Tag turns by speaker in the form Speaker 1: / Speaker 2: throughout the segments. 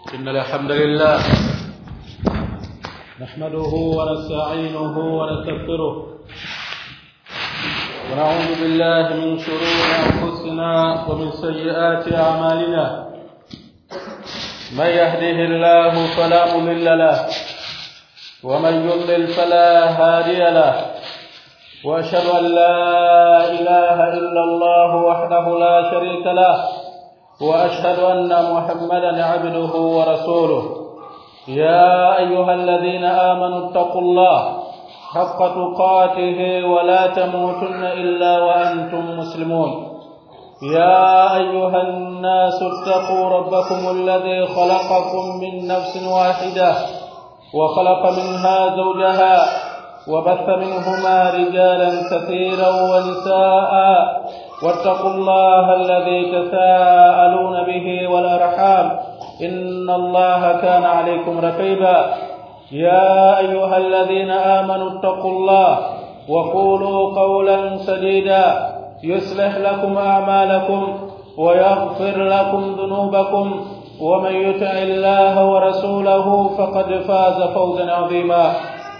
Speaker 1: إن الحمد لله نحمده ونستعينه ونستغفره ونعوذ بالله من شرور أنفسنا ومن سيئات أعمالنا من يهده الله فلا مضل له ومن يضلل فلا هادي له وأشهد أن لا إله إلا الله وحده لا شريك له وأشهد أن محمدا عبده ورسوله يا أيها الذين آمنوا اتقوا الله حق تقاته ولا تموتن إلا وأنتم مسلمون يا أيها الناس اتقوا ربكم الذي خلقكم من نفس واحدة وخلق منها زوجها وبث منهما رجالا كثيرا ونساء واتقوا الله الذي تساءلون به والأرحام إن الله كان عليكم رقيبا يا أيها الذين آمنوا اتقوا الله وقولوا قولا سديدا يصلح لكم أعمالكم ويغفر لكم ذنوبكم ومن يطع الله ورسوله فقد فاز فوزا عظيما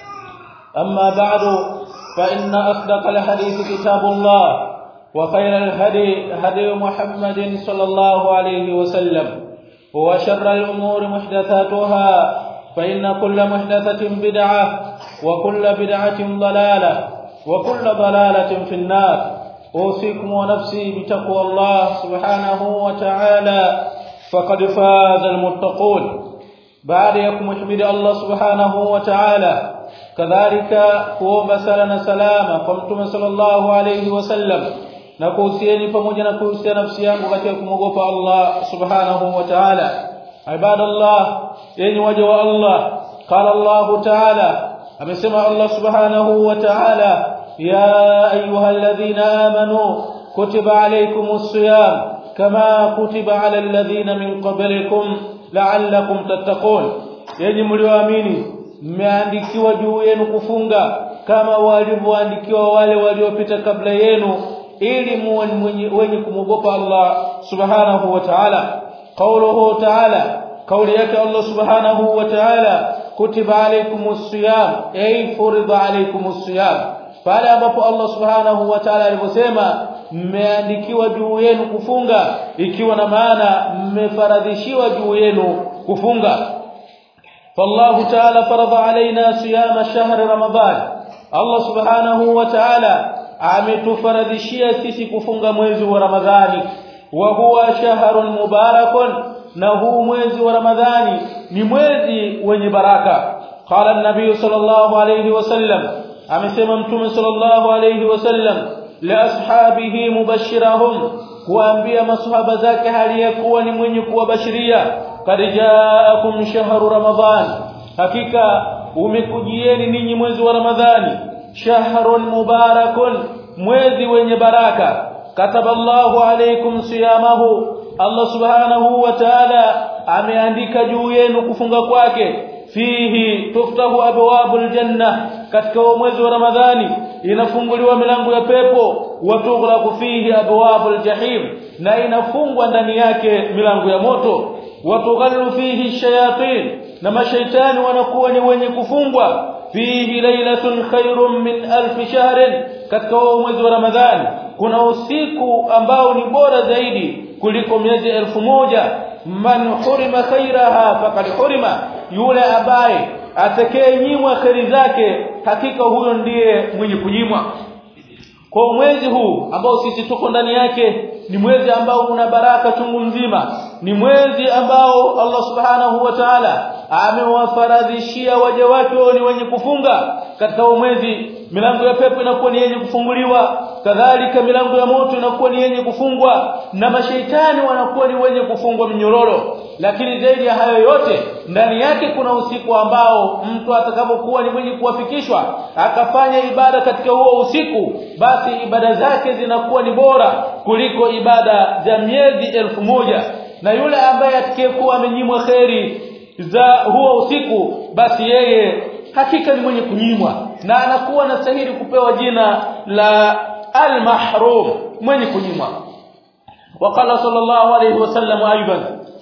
Speaker 1: أما بعد فإن أصدق الحديث كتاب الله وخير الهدي هدي محمد صلى الله عليه وسلم وشر الأمور محدثاتها فإن كل محدثة بدعة وكل بدعة ضلالة وكل ضلالة في النار أوصيكم ونفسي بتقوى الله سبحانه وتعالى فقد فاز المتقون بعد يكم حمد الله سبحانه وتعالى كذلك kuomba sala na salama kwa mtume sallallahu alayhi wasallam na kuhusieni pamoja na kuhusia nafsi yangu katika kumogopa Allah subhanahu wa ta'ala. Ibadallah, yenye waja wa Allah, qala Allah ta'ala, amesema Allah subhanahu wa ta'ala, ya ayyuhalladhina amanu kutiba alaykumus siyam kama kutiba alal ladhina min qablikum la'allakum tattaqun. Yenye mlioamini mmeandikiwa juu yenu kufunga kama walivyoandikiwa wale waliopita kabla yenu ili muwe wenye kumogopa Allah subhanahu wa ta'ala. Qawluhu ta'ala, qawli yake Allah subhanahu wa ta'ala, kutiba alaykumus siyam ay furida alaykumus siyam. Pale ambapo Allah subhanahu wa ta'ala aliposema mmeandikiwa juu yenu kufunga, ikiwa na maana mmefaradhishiwa juu yenu kufunga. فالله تعالى فرض علينا صيام شهر رمضان. الله سبحانه وتعالى ametufaradhishia sisi kufunga mwezi wa Ramadhani, wa huwa shahrun mubarakun, na huu mwezi wa Ramadhani ni mwezi wenye baraka. Qala an-nabiy sallallahu alayhi wasallam, amesema mtume sallallahu alayhi wasallam, la ashabihi mubashirahum, kuambia masahaba zake hali yakuwa ni mwenye kuwabashiria, qad jaakum shahru ramadhan, hakika umekujieni ninyi mwezi wa Ramadhani, shahrun mubarakun, mwezi wenye baraka. Kataballahu alaykum siyamahu, Allah subhanahu wa ta'ala ameandika juu yenu kufunga kwake. Fihi tuftahu abwabul janna, katika mwezi wa Ramadhani inafunguliwa milango ya pepo. Wa tughlaqu fihi abwabul jahim, na inafungwa ndani yake milango ya moto. Wa tughallu fihi shayatin, na mashaitani wanakuwa ni wenye kufungwa. Fihi laylatun khairun min alf shahrin, katika mwezi wa Ramadhani kuna usiku ambao ni bora zaidi kuliko miezi 1000. Man hurima khairaha faqad hurima, yule ambaye atakayenyimwa khairi zake hakika huyo ndiye mwenye kunyimwa. Kwa mwezi huu ambao sisi tuko ndani yake ni mwezi ambao una baraka chungu mzima, ni mwezi ambao Allah subhanahu wa ta'ala amewafaradhishia waja wake ni wenye kufunga. Katika mwezi milango ya pepo inakuwa ni yenye kufunguliwa, kadhalika milango ya moto inakuwa ni yenye kufungwa, na mashaitani wanakuwa ni wenye kufungwa minyororo. Lakini zaidi ya hayo yote, ndani yake kuna usiku ambao mtu atakapokuwa ni mwenye kuwafikishwa akafanya ibada katika huo usiku, basi ibada zake zinakuwa ni bora kuliko ibada za miezi 1000. Na yule ambaye atakayekuwa amenyimwa khairi za huo usiku, basi yeye hakika ni mwenye kunyimwa na anakuwa anastahili kupewa jina la al-mahrum, mwenye kunyimwa. وقال صلى الله عليه وسلم ايضا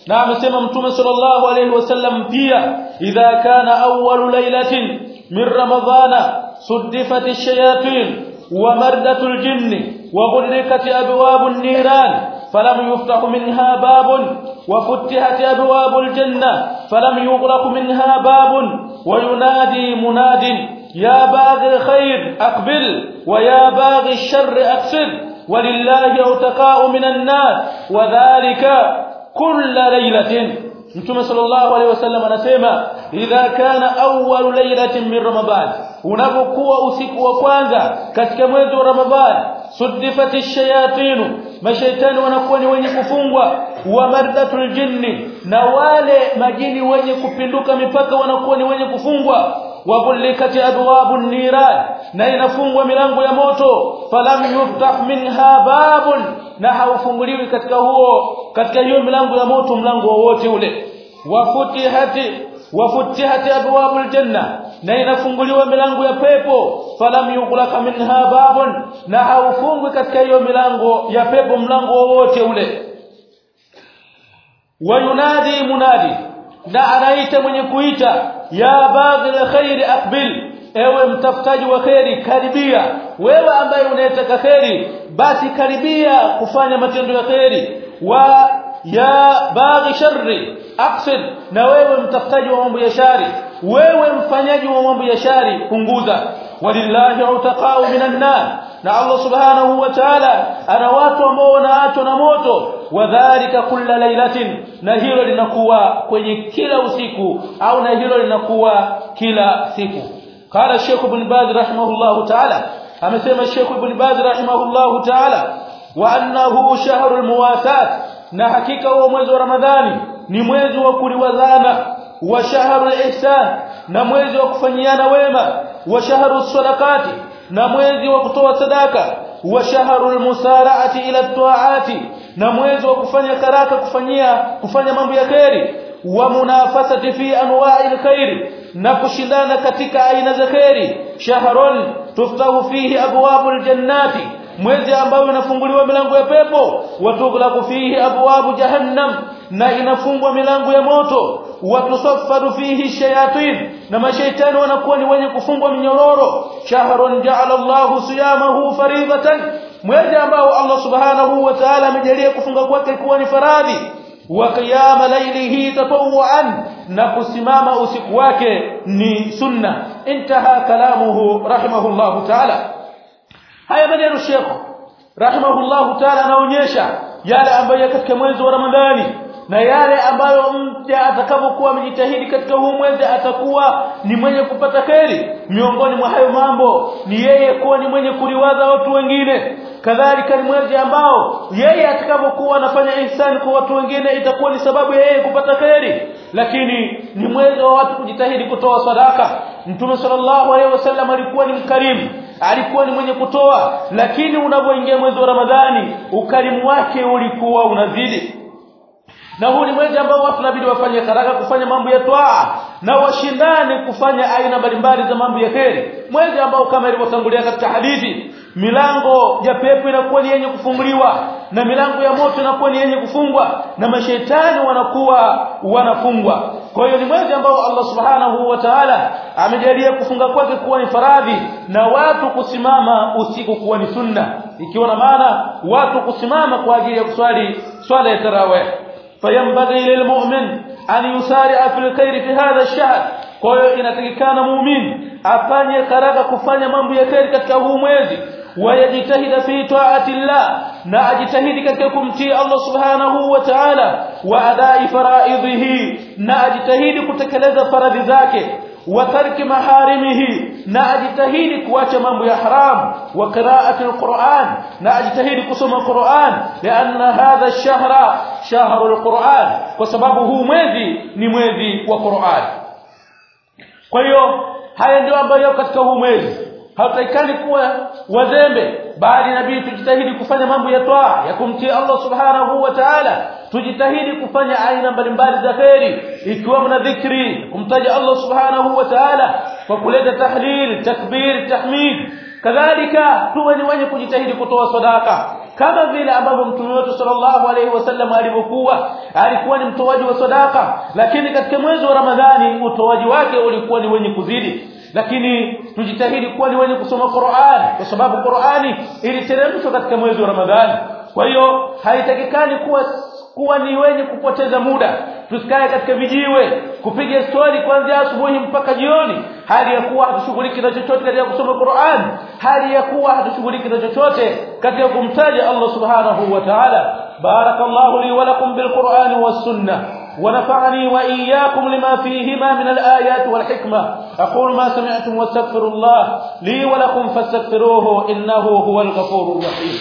Speaker 1: na amesema mtume sallallahu alayhi wasallam pia idha kana awwalu laylatin min ramadhana suddifat ash-shayatin wa mardatul jinni wa ghulqat abwabun niran falam yuftah minha babun wa futihat abwabul janna falam yughlaq minha babun wa yunadi munadin ya baghi alkhair aqbil wa ya baghi ash-sharr aqsid walillahi utaqa'u minan nar wa dhalika kull laylatin. Mtume sallallahu alaihi wasallam anasema idha kana awwal laylatin min ramadan, unapokuwa usiku wa kwanza katika mwezi wa Ramadhani, suddifati shayatin, mashaitani wanakuwa ni wenye kufungwa, wa mardatul jinni, na wale majini wenye kupinduka mipaka wanakuwa ni wenye kufungwa, wa kullikati abwabun niran, na inafungwa milango ya moto, falam yuftah minha babun, na haufunguliwi katika hiyo milango ya moto mlango wowote ule. Wafutihati abwabul janna, na inafunguliwa milango ya pepo, falam yughlaq minha babun, na haufungwi katika hiyo milango ya pepo mlango wowote ule. Wayunadi munadi, na anaita mwenye kuita ya baghi alkhair aqbil, ewe mtafutaji wa khairi karibia. Wewe ambaye unataka khairi basi karibia kufanya matendo ya khairi. Wa ya baghi sharri aqsid, na wewe mtafutaji wa mambo ya shari, wewe mfanyaji wa mambo ya shari punguza. Walillahi utaqa'u minan nar, na Allah subhanahu wa ta'ala ana watu ambao wanaachwa na moto. Wadhālika kulla laylatin, na hilo linakuwa kwenye kila usiku, au na hilo linakuwa kila siku. Qala Sheikh Ibn Baz rahimahullahu ta'ala, amesema Sheikh Ibn Baz rahimahullahu ta'ala, wa annahu shahrul muwasat, na hakika huo mwezi wa Ramadhani ni mwezi wa kuliwazana, wa shahrul ihsan, na mwezi wa kufanyiana wema, wa shahrus sadaqati, na mwezi wa kutoa sadaka, wa shahrul musara'ati ila at-ta'ati, na mwezi wa kufanya karaka kufanya mambo ya khairi, wa munafasati fi anwa'il khair, na kushindana katika aina za khairi. Shahrun tuftahu fihi abwabul jannati, mwezi ambao inafunguliwa milango ya pepo, wa tughlaqu fihi abwabu jahannam, na inafungwa milango ya moto, wa tusaffadu fihi shayatin, na mashaitani wanakuwa ni wenye kufungwa minyororo. Shahrun ja'ala Allahu siyamahu faridatan, mwezi ambao Allah subhanahu wa ta'ala amejalia kufunga kwake kuwa ni faradhi. Wa qiyama laylihi tatawwan, na kusimama usiku wake ni sunna. Intaha kalamuhu rahimahullahu ta'ala. Haya maneno Sheikh rahimahullahu ta'ala anaonyesha yale ambayo katika mwezi wa Ramadhani, na yale ambayo mja atakapokuwa amejitahidi katika huu mwezi atakuwa ni mwenye kupata kheri. Miongoni mwa hayo mambo ni yeye kuwa ni mwenye kuliwaza watu wengine. Kadhalika ni mwezi ambao yeye atakapokuwa anafanya ihsan kwa watu wengine itakuwa ni sababu ya yeye kupata kheri. Lakini ni mwezi wa watu kujitahidi kutoa sadaka. Mtume sallallahu alaihi wasallam alikuwa ni mkarimu, alikuwa ni mwenye kutoa, lakini unapoingia mwezi wa Ramadhani ukarimu wake ulikuwa unazidi. Na huu ni mwezi ambao watu inabidi wafanye haraka kufanya mambo ya toa, na washindane kufanya aina mbalimbali za mambo ya kheri. Mwezi ambao kama ilivyotangulia katika hadithi, milango ya pepo inakuwa ni yenye kufunguliwa, na milango ya moto inakuwa ni yenye kufungwa, na mashaitani wanakuwa wanafungwa. Kwa hiyo ni mwezi ambao Allah subhanahu wa ta'ala amejalia kufunga kwake kuwa ni faradhi, na watu kusimama usiku kuwa ni sunna, ikiwa na maana watu kusimama kwa ajili ya kuswali swala ya tarawih. فينبغي للمؤمن أن يسارع في الخير في هذا الشهر. Kwa hiyo inatakikana muumini afanye haraka kufanya mambo ya kheri katika huu mwezi, wayajitahida fi ta'ati Allah, na ajitahidi katika kumtii Allah subhanahu wa ta'ala, wa adai faraidhihi, na ajitahidi kutekeleza faradhi zake, wa tarki maharimihi, na ajitahidi kuacha mambo ya haram, wa qira'ati alquran, na ajitahidi kusoma Qur'an, lianna hadha ash-shahra shahrul Qur'an, kwa sababu huu mwezi ni mwezi wa Qur'an. Kwa hiyo haya ndio ambayo katika huu mwezi hataikani kuwa wazembe, bali nabii tujitahidi kufanya mambo ya toa ya kumtii Allah subhanahu wa ta'ala, tujitahidi kufanya aina mbalimbali za khairi, ikiwa mna dhikri kumtaja Allah subhanahu wa ta'ala kwa kuleta tahlil, takbir, tahmid. Kadhalika tuwe ni wenye kujitahidi kutoa sadaka, kama vile ambavyo mtume wetu sallallahu alaihi wasallam alikuwa ni mtoaji wa sadaka, lakini katika mwezi wa Ramadhani utoaji wake ulikuwa ni wenye kuzidi. Lakini tujitahidi kuwa ni wenye kusoma Qur'an, kwa sababu Qur'ani iliteremshwa katika mwezi wa Ramadhani. Kwa hiyo haitakikani kuwa ni wenye kupoteza muda, tusikae katika vijiwe kupiga story kuanzia asubuhi mpaka jioni, hali ya kuwa hatushughuliki na chochote katika kusoma Qur'an, hali ya kuwa hatushughuliki na chochote katika kumtaja Allah subhanahu wa ta'ala. Barakallahu li wa lakum bil Qur'ani was sunnah ونفعني وإياكم لما فيهما من الآيات والحكمة. أقول ما سمعتم واستغفر الله لي ولكم فاستغفروه إنه هو الغفور الرحيم.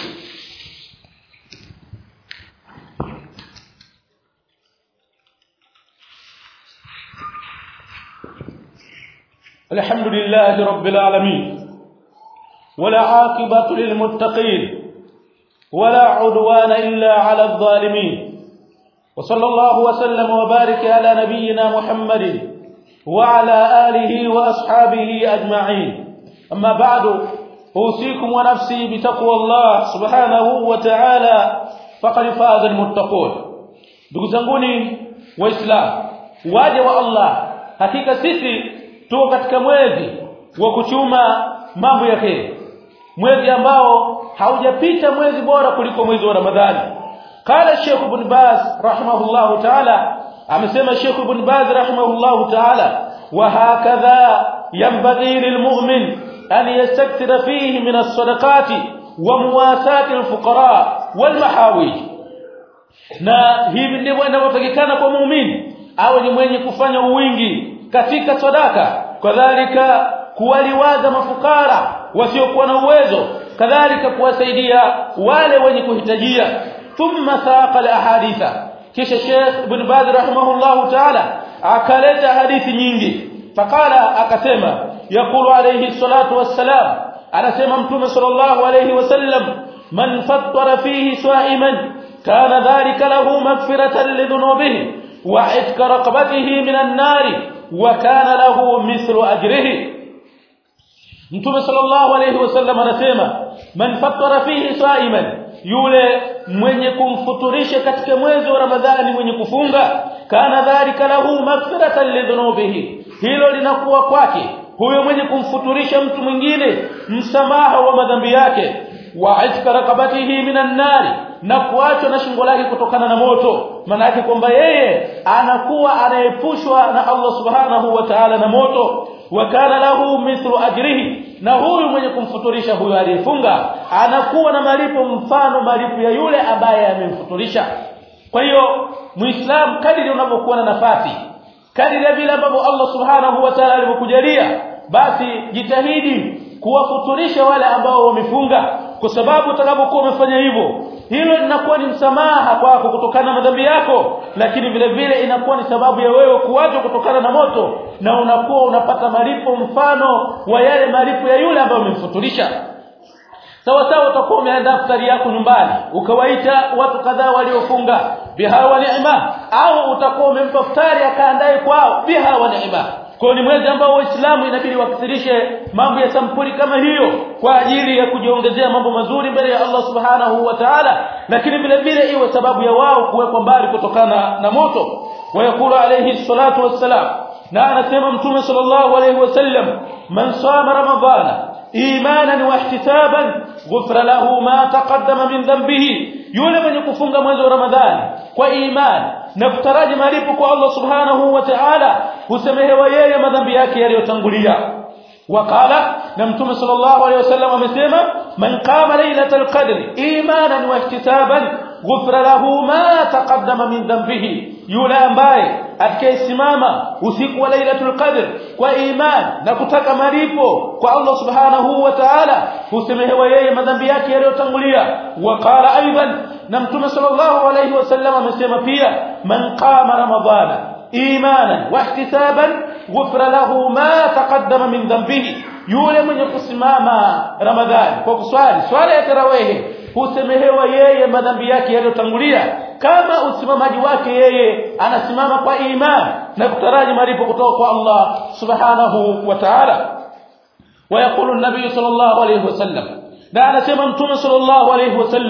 Speaker 1: الحمد لله رب العالمين ولا عاقبة للمتقين ولا عدوان إلا على الظالمين، وصلى الله وسلم وبارك على نبينا محمد وعلى آله وأصحابه أجمعين. أما بعد، أوصيكم ونفسي بتقوى الله سبحانه وتعالى فقد فاز المتقون. ndugu zanguni waislamu waje wa Allah, hakika sisi tuko katika mwezi wa kuchuma mambo ya kheri, mwezi ambao haujapita mwezi bora kuliko mwezi wa Ramadhani. قال الشيخ ابن باز رحمه الله تعالى، amesema الشيخ ابن باز رحمه الله تعالى: وهكذا ينبغي للمؤمن أن يستكثر فيه من الصدقات ومواساة الفقراء والمحاويج. na hivi ndivyo inavyotakikana kwa muumini, awe ni mwenye kufanya uwingi katika sadaka, kadhalika kuwaliwaza mafukara wasiokuwa na uwezo, kadhalika kuwasaidia wale wenye kuhitajia. ثم ساق الاحاديث، kisha Sheikh Ibn Baz rahimahullah ta'ala akaleta hadithi nyingi. Fakala akasema, yaqulu alayhi salatu wassalam, anasema mtume sallallahu alayhi wasallam: man fattara fihi sa'iman kana dhalika lahu maghfiratan lidhunubihi wa itqa raqabatihi minan nari wa kana lahu mithlu ajrihi. Mtume sallallahu alayhi wasallam anasema, man fattara fihi sa'iman, yule mwenye kumfuturisha katika mwezi wa Ramadhani, mwenye kufunga, kana dhalika lahu maghfiratan lidhunubihi, hilo linakuwa kwake huyo mwenye kumfuturisha mtu mwingine msamaha wa madhambi yake, wa itqa raqabatihi minan nari, na kuachwa na shingo lake kutokana na moto. Maana yake kwamba yeye anakuwa anaepushwa na Allah subhanahu wa ta'ala na moto. Wa kana lahu mithlu ajrihi, na huyu mwenye kumfuturisha huyo aliyefunga anakuwa na malipo mfano malipo ya yule ambaye amemfuturisha. Kwa hiyo muislamu, kadiri unapokuwa na nafasi, kadiri vile ambavyo Allah subhanahu wa ta'ala alivyokujalia, basi jitahidi kuwafuturisha wale ambao wamefunga, kwa sababu utakapokuwa umefanya hivyo, hilo linakuwa ni msamaha kwako kutokana na madhambi yako, lakini vile vile inakuwa ni sababu ya wewe kuachwa kutokana na moto, na unakuwa unapata malipo mfano wa yale malipo ya yule ambaye umemfuturisha. Sawa sawa utakuwa umeandaa iftari yako nyumbani, ukawaita watu kadhaa waliofunga, biha wa ni'ma, au utakuwa umempa iftari akaandae kwao, biha wa ni'ma. Kwa ni mwezi ambao Waislamu inabidi wakithirishe mambo ya sampuli kama hiyo kwa ajili ya kujiongezea mambo mazuri mbele ya Allah subhanahu wa ta'ala, lakini vile vile iwe sababu ya wao kuwekwa mbali kutokana na moto. Wayakulu alayhi salatu wassalam, na anasema mtume sallallahu alayhi wasallam: man sama ramadhana imanan wa ihtisaban ghufira lahu ma taqaddama min dhanbihi, yule mwenye kufunga mwezi wa Ramadhani kwa imani na kutaraji malipo kwa Allah subhanahu wa ta'ala, husamehewa yeye madhambi yake yaliyotangulia. Wakala, na mtume sallallahu alayhi wasallam amesema: man qama laylatal qadri imanan wa ihtisaban ghufira lahu ma taqaddama min dhanbihi, yule ambaye atakayesimama usiku wa Lailatul Qadr kwa imani na kutaka malipo kwa Allah subhanahu wa ta'ala, husamehewa yeye madhambi yake yaliyotangulia. Waqala aidan, na mtume sallallahu alayhi wasallam amesema pia: man qama ramadhana imanan wa ihtisaban ghufira lahu ma taqaddama min dhanbihi, yule mwenye kusimama Ramadhani kwa kuswali swala ya tarawih, husamehewa yeye madhambi yake yaliyotangulia, kama usimamaji wake yeye anasimama kwa imani na kutaraji malipo kutoka kwa Allah subhanahu wa ta'ala. Wayaqulu an-nabiy sallallahu alayhi wasallam, na anasema mtume sallallahu alayhi wasallam: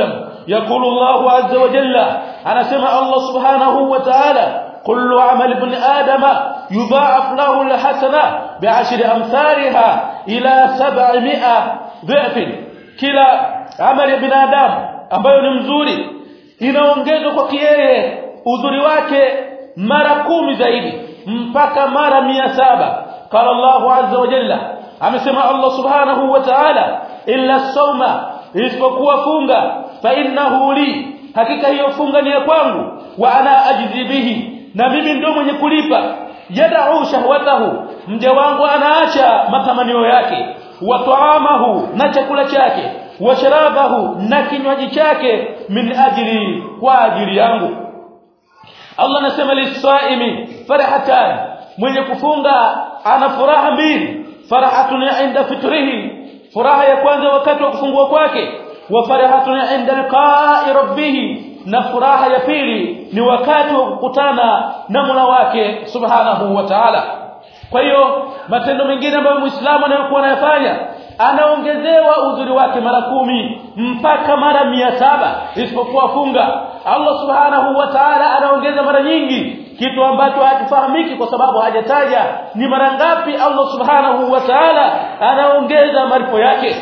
Speaker 1: يقول الله عز وجل أنا سمع الله سبحانه وتعالى كل عمل ابن آدم يضاعف له الحسنة ب10 أمثالها إلى 700 ضعف kila amali ya binadamu ambayo ni mzuri inaongezwa kwa yeye uzuri wake mara 10 zaidi mpaka mara 700 قال الله عز وجل amesema Allah subhanahu wa ta'ala illa sawma isipokuwa funga fa innahu li hakika hiyo funga ni ya kwangu wa ana ajzi bihi na mimi ndio mwenye kulipa yad'u shahwatahu mja wangu anaacha matamanio yake wa taamahu na chakula chake wa sharabahu na kinywaji chake min ajli kwa ajili yangu Allah anasema lisaimi farahatan mwenye kufunga ana furaha mbili farahatun inda fitrihi furaha ya kwanza wakati wa kufungua kwake wa farahatun inda liqa'i rabbih na furaha ya pili ni wakati wa kukutana na Mola wake subhanahu wa ta'ala kwa hiyo matendo mengine ambayo muislamu anayokuwa anayafanya anaongezewa uzuri wake mara 10 mpaka mara 700 isipokuwa funga Allah subhanahu wa ta'ala anaongeza mara nyingi kitu ambacho hakifahamiki kwa sababu hajataja ni mara ngapi Allah subhanahu wa ta'ala anaongeza malipo yake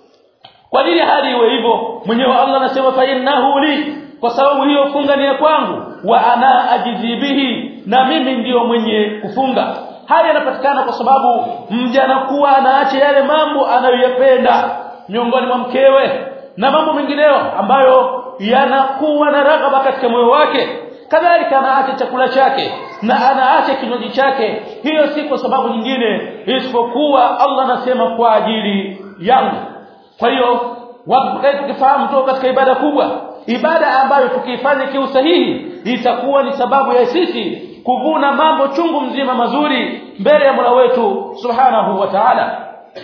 Speaker 1: kwa nini hali iwe hivyo mwenyewe Allah anasema fa innahu li kwa sababu hiyo funga ni ya kwangu wa ana ajizibihi na mimi ndio mwenye kufunga hali yanapatikana kwa sababu mja anakuwa anaacha yale mambo anayoyapenda miongoni mwa mkewe na mambo mengineyo ambayo yanakuwa na raghaba katika moyo wake kadhalika anaacha chakula chake na anaacha kinywaji chake hiyo si kwa sababu nyingine isipokuwa Allah anasema kwa ajili yangu kwa hiyo watu tukifahamu tu katika ibada kubwa ibada ambayo tukifanya kiusahihi itakuwa ni sababu ya sisi kuvuna mambo chungu mzima mazuri mbele ya Mola wetu subhanahu wa ta'ala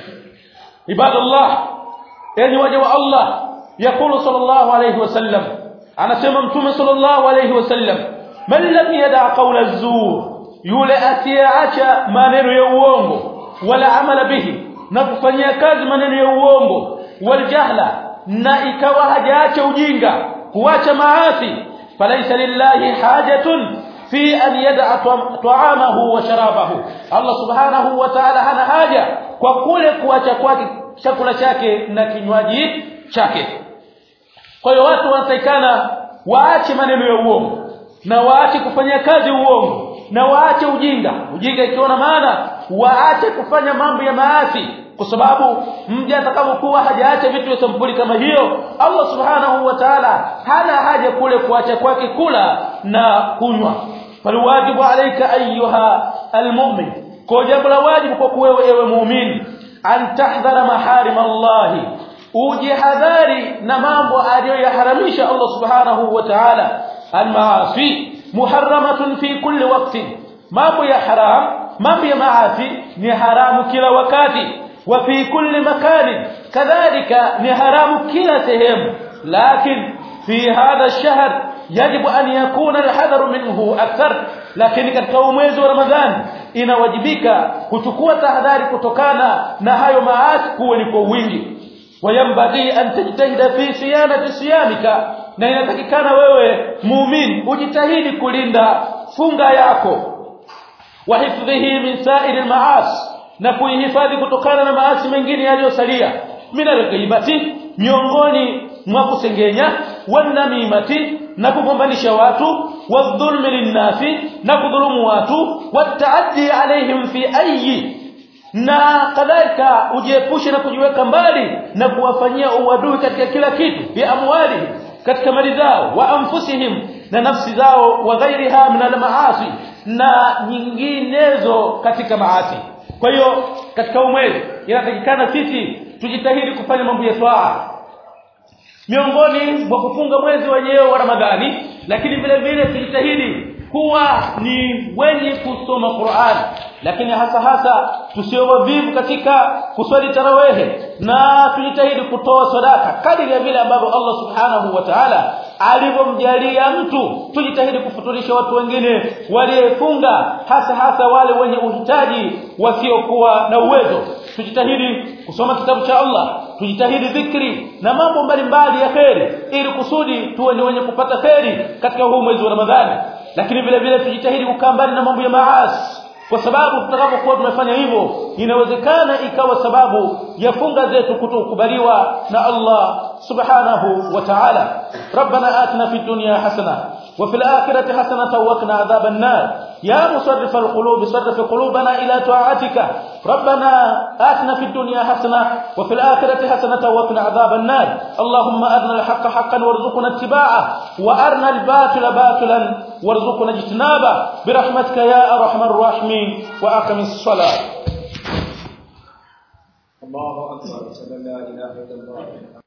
Speaker 1: ibadallah yani waja wa Allah yakulu sallallahu alayhi wasallam anasema mtume sallallahu alayhi wasallam man lam yada qawla az-zur yule asiacha maneno ya uongo wala amala bihi na kufanyia kazi maneno ya uongo wal jahla na ikawa hajaacha ujinga kuacha maasi falaysa lillahi hajatun fi an yad'a ta'amahu wa sharabahu Allah subhanahu wa ta'ala hana haja kwa kule kuacha kwake chakula chake na kinywaji chake kwa hiyo watu wanatakana waache maneno ya uongo na waache kufanya kazi uongo na waache ujinga ikiona maana waache kufanya mambo ya maasi kwa sababu mja atakapokuwa hajaacha vitu vya sampuli kama hiyo Allah subhanahu wa ta'ala hana haja kule kuacha kwake kula na kunywa falwajibu alayka ayyuha almu'min kwa jambo la wajibu kwa wewe ewe muumini an tahdhara maharim Allah ujihadhari na mambo aliyoyaharamisha Allah subhanahu wa ta'ala almaasi muharramatun fi kulli waqtin mambo ya haram mambo ya maasi ni haramu kila wakati wa fi kulli makani kadhalika ni haramu kila sehemu lakini fi hadha ash-shahr يجب أن يكون الحذر منه أكثر lakini katika mwezi wa Ramadhani inawajibika kuchukua tahadhari kutokana na hayo maasi kuwa ni kwa wingi wayambadi an tajtahida fi siyanati siyamika na inatakikana wewe muumini ujitahidi kulinda funga yako wa hifdhihi min sa'ir al-ma'as na kuihifadhi kutokana na maasi mengine yaliyosalia min al-ghibati miongoni mwa kusengenya wanamimati na kugombanisha watu wadhulmi linnasi na kudhulumu watu wataaddi alaihim fi ayi na kadhalika ujiepushe na kujiweka mbali na kuwafanyia uadui katika kila kitu bi amwali katika mali zao wa anfusihim na nafsi zao wa ghairiha min almaasi na nyinginezo katika maasi kwa hiyo katika umwezi inatakikana sisi tujitahidi kufanya mambo ya toaa miongoni mwa kufunga mwezi wenyewe wa Ramadhani lakini vile vile tujitahidi kuwa ni wenye kusoma Qur'an lakini hasa tusiwe vivu katika kuswali tarawih na tujitahidi kutoa sadaka kadiri ya vile ambavyo Allah subhanahu wa ta'ala alivyomjalia mtu tujitahidi kufuturisha watu wengine waliofunga hasa wale wenye uhitaji wasiokuwa na uwezo tujitahidi kusoma kitabu cha Allah tujitahidi dhikri na mambo mbalimbali ya kheri ili kusudi tuwe ni wenye kupata kheri katika huu mwezi wa Ramadhani. Lakini vile vile tujitahidi kukaa mbali na mambo ya maasi, kwa sababu tutakapokuwa tumefanya hivyo inawezekana ikawa sababu ya funga zetu kutokubaliwa na Allah subhanahu wa ta'ala. Rabbana atina fid dunya hasana wa fil akhirati hasanatan wa qina adhaban nar. Ya musarrifal qulub sarrif qulubana ila ta'atika. Rabbana atina fid dunya hasana wa fil akhirati hasanatan wa qina adhaban nar. Allahumma arina al-haqqa haqqan warzuqna ittiba'ah wa arina al-batila batilan warzuqna ijtinaba birahmatika ya arhamar rahimin. Wa aqimis salat.
Speaker 2: Allahu akbar. La ilaha illallah.